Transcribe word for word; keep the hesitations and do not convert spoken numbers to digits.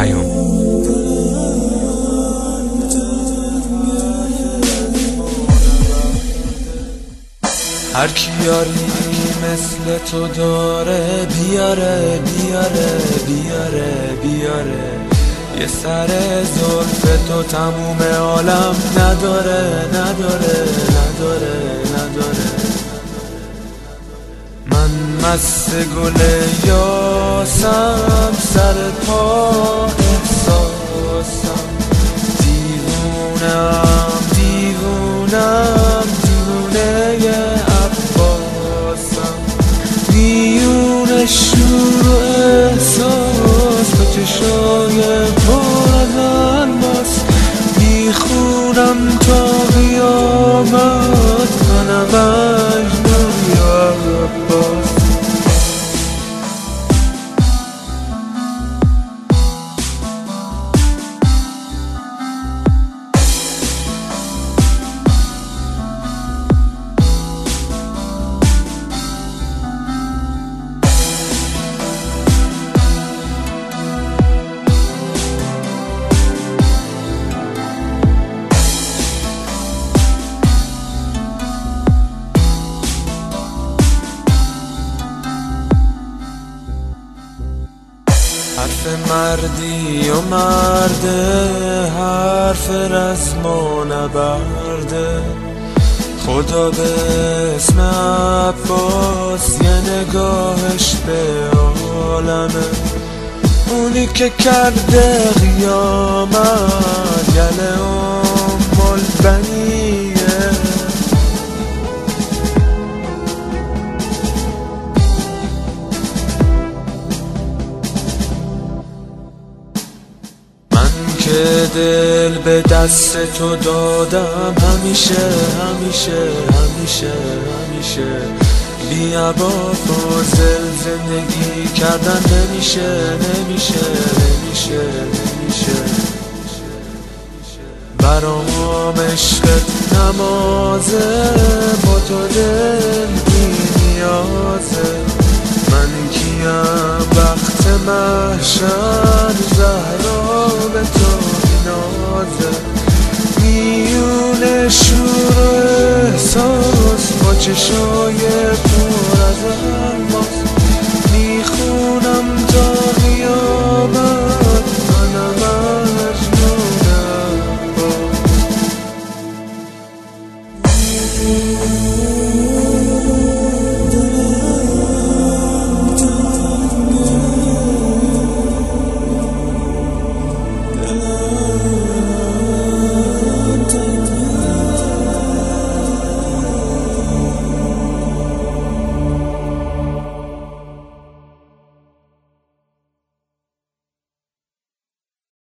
پیام. هر کی یاری مثل تو داره بیاره بیاره بیاره بیاره، یه سر زلف تو تموم عالم نداره نداره نداره نداره. من مست گل یاسم، سر پا احساسم، دیوونم دیوونم دیوونه عباسم، میون شور و احساس با چشای پر از الماس، میخونم تا قیامت منم مجنون یا عباس. حرف مردی و مرده، حرف رزم و نبرده، خدا به اسم عباس یه نگاهش به عالمه، اونی که کرده قیامت گله ام البنیه. که دل به دست تو دادم همیشه همیشه همیشه همیشه، بی عبا فاضل زندگی کردن نمیشه نمیشه نمیشه نمیشه. برام عشقت نمازه، با تو دل بی نیازه، من کیم وقت محشر زهرا به تو نازه، میون شور و احساس با چشای